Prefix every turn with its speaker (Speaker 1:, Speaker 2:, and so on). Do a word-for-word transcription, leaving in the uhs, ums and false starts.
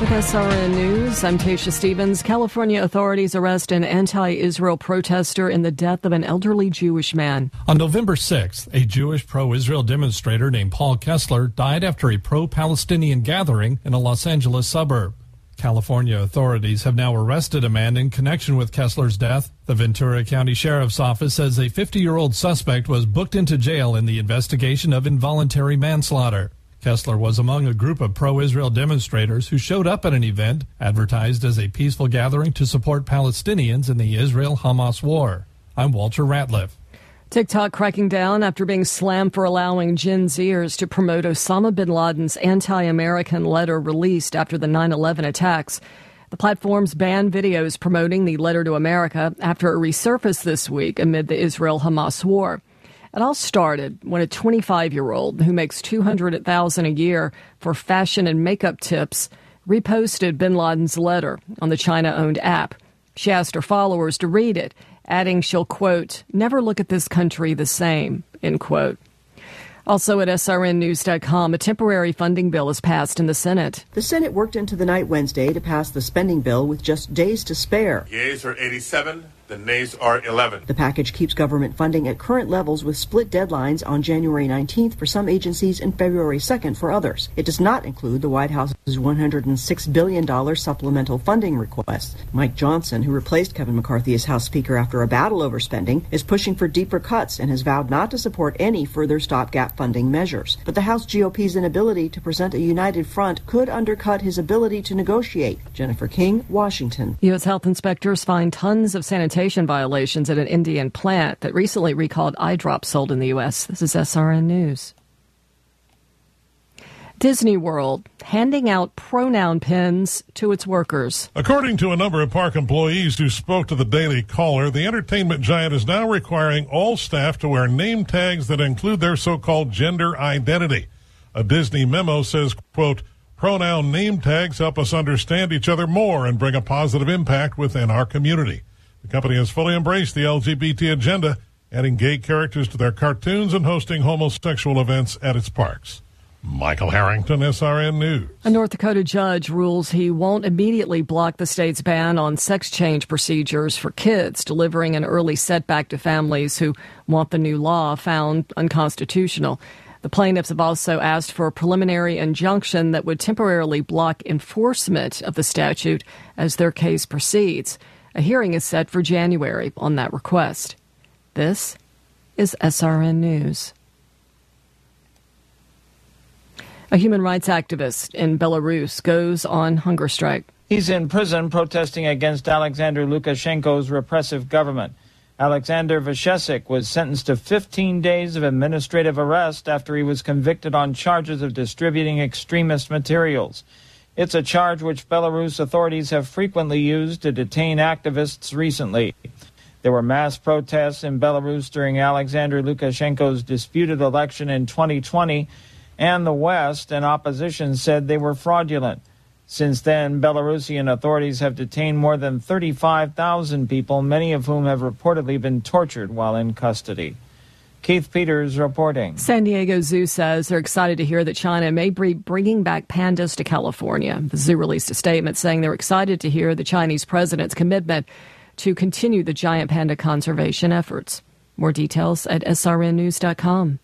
Speaker 1: With S R N News, I'm Tasha Stevens. California authorities arrest an anti-Israel protester in the death of an elderly Jewish man.
Speaker 2: On November sixth, a Jewish pro-Israel demonstrator named Paul Kessler died after a pro-Palestinian gathering in a Los Angeles suburb. California authorities have now arrested a man in connection with Kessler's death. The Ventura County Sheriff's Office says a fifty-year-old suspect was booked into jail in the investigation of involuntary manslaughter. Kessler was among a group of pro-Israel demonstrators who showed up at an event advertised as a peaceful gathering to support Palestinians in the Israel-Hamas war. I'm Walter Ratliff.
Speaker 1: TikTok cracking down after being slammed for allowing Gen Zers to promote Osama bin Laden's anti-American letter released after the nine eleven attacks. The platforms banned videos promoting the letter to America after it resurfaced this week amid the Israel-Hamas war. It all started when a twenty-five-year-old who makes two hundred thousand dollars a year for fashion and makeup tips reposted bin Laden's letter on the China-owned app. She asked her followers to read it, adding she'll, quote, never look at this country the same, end quote. Also at S R N news dot com, a temporary funding bill is passed in the Senate.
Speaker 3: The Senate worked into the night Wednesday to pass the spending bill with just days to spare.
Speaker 4: Yeas are eighty-seven, the nays are eleven.
Speaker 3: The package keeps government funding at current levels with split deadlines on January nineteenth for some agencies and February second for others. It does not include the White House's one hundred six billion dollars supplemental funding request. Mike Johnson, who replaced Kevin McCarthy as House Speaker after a battle over spending, is pushing for deeper cuts and has vowed not to support any further stopgap funding measures. But the House G O P's inability to present a united front could undercut his ability to negotiate. Jennifer King, Washington.
Speaker 1: U S health inspectors find tons of sanitation violations at an Indian plant that recently recalled eye drops sold in the U S. This is S R N News. Disney World handing out pronoun pins to its workers.
Speaker 5: According to a number of park employees who spoke to the Daily Caller, the entertainment giant is now requiring all staff to wear name tags that include their so-called gender identity. A Disney memo says, quote, pronoun name tags help us understand each other more and bring a positive impact within our community. The company has fully embraced the L G B T agenda, adding gay characters to their cartoons and hosting homosexual events at its parks. Michael Harrington, S R N News.
Speaker 1: A North Dakota judge rules he won't immediately block the state's ban on sex change procedures for kids, delivering an early setback to families who want the new law found unconstitutional. The plaintiffs have also asked for a preliminary injunction that would temporarily block enforcement of the statute as their case proceeds. A hearing is set for January on that request. This is S R N News. A human rights activist in Belarus goes on hunger strike.
Speaker 6: He's in prison protesting against Alexander Lukashenko's repressive government. Alexander Vashesik was sentenced to fifteen days of administrative arrest after he was convicted on charges of distributing extremist materials. It's a charge which Belarus authorities have frequently used to detain activists recently. There were mass protests in Belarus during Alexander Lukashenko's disputed election in twenty twenty, and the West and opposition said they were fraudulent. Since then, Belarusian authorities have detained more than thirty-five thousand people, many of whom have reportedly been tortured while in custody. Keith Peters reporting.
Speaker 1: San Diego Zoo says they're excited to hear that China may be bringing back pandas to California. The zoo released a statement saying they're excited to hear the Chinese president's commitment to continue the giant panda conservation efforts. More details at S R N news dot com.